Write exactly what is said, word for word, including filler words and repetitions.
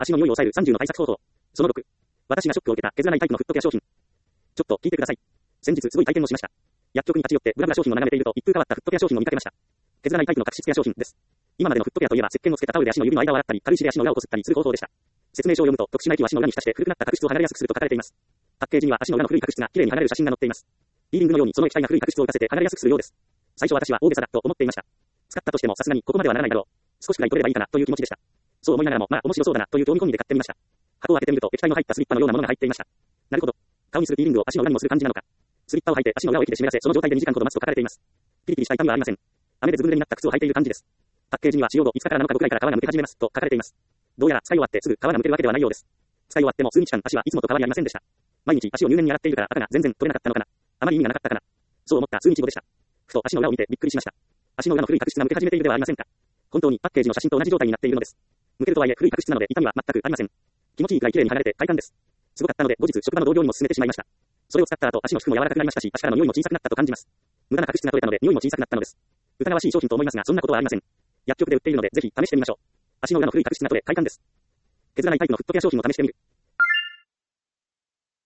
足の匂いを抑えるさんじゅうの対策方法。そのろく。私がショックを受けた削らないタイプのフットケア商品。ちょっと聞いてください。先日すごい体験をしました。薬局に立ち寄ってブラブラ商品を眺めていると一風変わったフットケア商品を見かけました。削らないタイプの角質ケア商品です。今までのフットケアといえば石鹸をつけたタオルで足の指の間を洗ったり、軽石で足の裏をこすったりする方法でした。説明書を読むと特殊な液を足の裏に浸して古くなった角質を剥がれやすくすると書かれています。パッケージには足の裏の古い角質がきれいに剥がれる写真が載っています。ピーリングのようにその液体が古い角質を浮かせて剥がれやすくするようです。最初私は大げさだと思っていました。使ったとしてもさすがにここまではならないだろう。少しくらい取ればいいかなという気持ちでした。そう思いながらもまあ面白そうだなという興味込みで買ってみました。箱を開けてみると液体の入ったスリッパのようなものが入っていました。なるほど。顔にするピーリングを足の裏にもする感じなのか。スリッパを履いて足の裏を液で湿らせその状態でにじかんほど待つと書かれています。ピリピリした痛みはありません。雨でずぶ濡れになった靴を履いている感じです。パッケージには使用後いつかからなのかぐらいから皮が剥け始めますと書かれています。どうやら使い終わってすぐ皮が剥けるわけではないようです。使い終わっても数日間足はいつもと変わりありませんでした。毎日足を入念に洗っているから赤が全然取れなかったのかな。あまり意味がなかったかな。そう思った数日後でした。ふと足の裏を見てびっくりしました。足の裏の古い角質が剥け始めているではありませんか。本当にパッケージの写真と同じ状態になっているのです。剥けるとはいえ古い角質なので痛みは全くありません。気持ちいいくらい綺麗に剥がれて快感です。すごかったので後日職場の同僚にも勧めてしまいました。それを使った後足の皮膚も柔らかくなりましたし足からの匂いも小さくなったと感じます。無駄な角質が取れたので匂いも小さくなったのです。疑わしい商品と思いますがそんなことはありません。薬局で売っているのでぜひ試してみましょう。足の裏の古い角質が取れ快感です。削らないタイプのフットケア商品を試してみる。